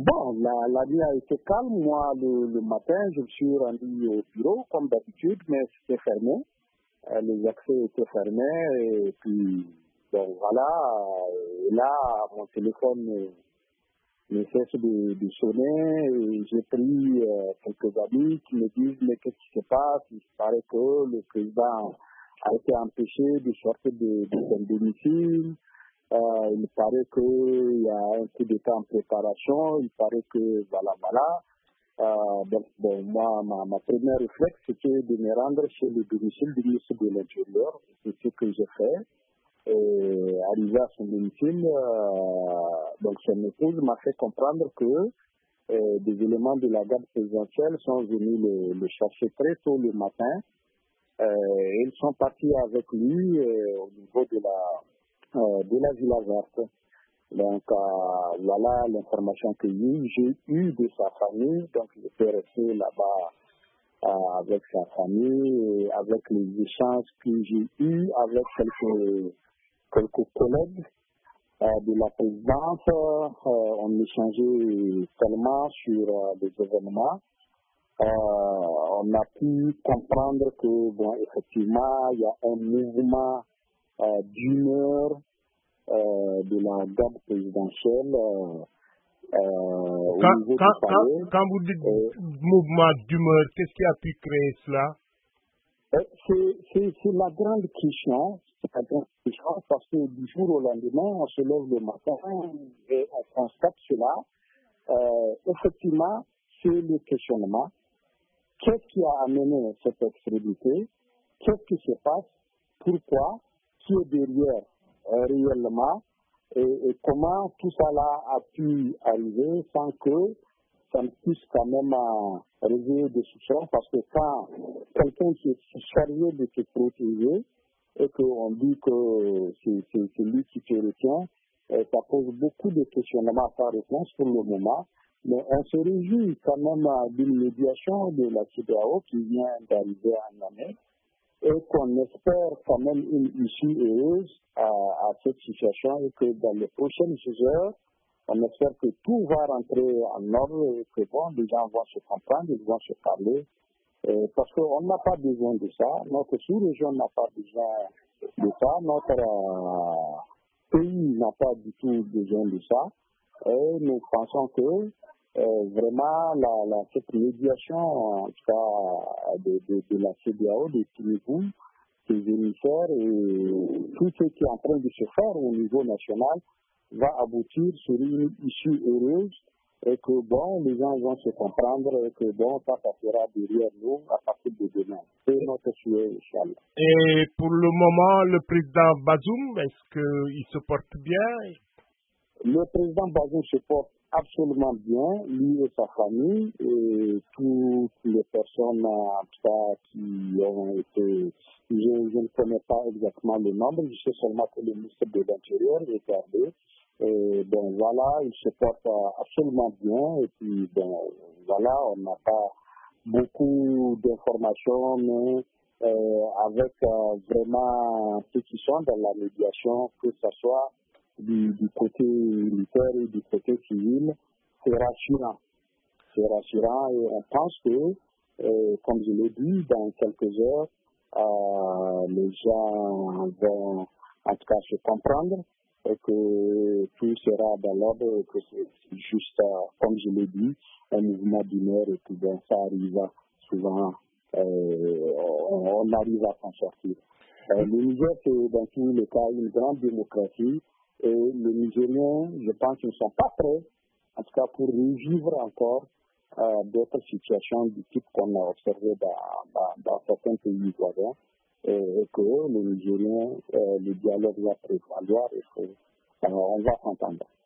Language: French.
Bon, la nuit a été calme. Moi, le matin, je me suis rendu au bureau, comme d'habitude, mais c'était fermé. Les accès étaient fermés. Et puis, bon, voilà. Et là, mon téléphone ne cesse de sonner. Et j'ai pris quelques amis qui me disent, mais qu'est-ce qui se passe? Il paraît que le président a été empêché de sortir de son domicile. Il paraît qu'il y a un coup d'État en préparation. Il paraît que voilà. Donc, bon, moi, ma première réflexe, c'était de me rendre chez le domicile du ministre de l'Intérieur. C'est ce que j'ai fait. Et arrivé à son domicile, donc son épouse m'a fait comprendre que des éléments de la garde présidentielle sont venus le chercher très tôt le matin. Ils sont partis avec lui au niveau de la Villa Verte. Donc, voilà l'information que j'ai eue de sa famille. Donc, il était resté là-bas avec sa famille et avec les échanges que j'ai eus avec quelques collègues de la présidence. On échangeait tellement sur des événements. On a pu comprendre que, bon, effectivement, il y a un mouvement d'humeur de la garde présidentielle au niveau du palais. Quand vous dites mouvement d'humeur, qu'est-ce qui a pu créer cela? C'est la grande question. C'est la grande question parce que du jour au lendemain, on se lève le matin et on constate cela. Effectivement, c'est le questionnement. Qu'est-ce qui a amené cette extrémité? Qu'est-ce qui se passe? Pourquoi? Qui est derrière réellement? Et comment tout ça là a pu arriver sans que ça ne puisse quand même réveiller des soupçons? Parce que quand quelqu'un qui est chargé de te protéger et qu'on dit que c'est lui qui te retient, ça pose beaucoup de questionnements sans réponse pour le moment. Mais on se réjouit quand même d'une médiation de la CEDEAO qui vient d'arriver en année et qu'on espère quand même une issue heureuse à cette situation et que dans les prochaines heures, on espère que tout va rentrer en ordre et que bon, les gens vont se comprendre, ils vont se parler. Parce qu'on n'a pas besoin de ça, notre sous-région n'a pas besoin de ça, notre pays n'a pas du tout besoin de ça. Et nous pensons que vraiment cette médiation, en tout cas de la CEDEAO, de Tinubu, ses émissaires et tout ce qui est en train de se faire au niveau national va aboutir sur une issue heureuse et que bon, les gens vont se comprendre et que bon, ça sera derrière nous à partir de demain. C'est notre souhait, Inch'Allah. Et pour le moment, le président Bazoum, est-ce qu'il se porte bien? Le président Bazoum se porte absolument bien, lui et sa famille, et toutes les personnes en tout cas qui ont été, je ne connais pas exactement le nombre, je sais seulement que le ministre de l'Intérieur est gardé. Et bon voilà, il se porte absolument bien, et puis bon voilà, on n'a pas beaucoup d'informations, mais avec vraiment ceux qui sont dans la médiation, que ce soit du côté militaire et du côté civil, c'est rassurant. C'est rassurant et on pense que, comme je l'ai dit, dans quelques heures, les gens vont en tout cas se comprendre et que tout sera dans l'ordre et que c'est juste, comme je l'ai dit, un mouvement d'humeur et que bien, ça arrive souvent, on arrive à s'en sortir. Le Niger, c'est dans tous les cas une grande démocratie. Et les Nigériens, je pense qu'ils ne sont pas prêts, en tout cas pour revivre encore d'autres situations du type qu'on a observé dans certains pays voisins. Et que les Nigériens, le dialogue va prévaloir et on va s'entendre.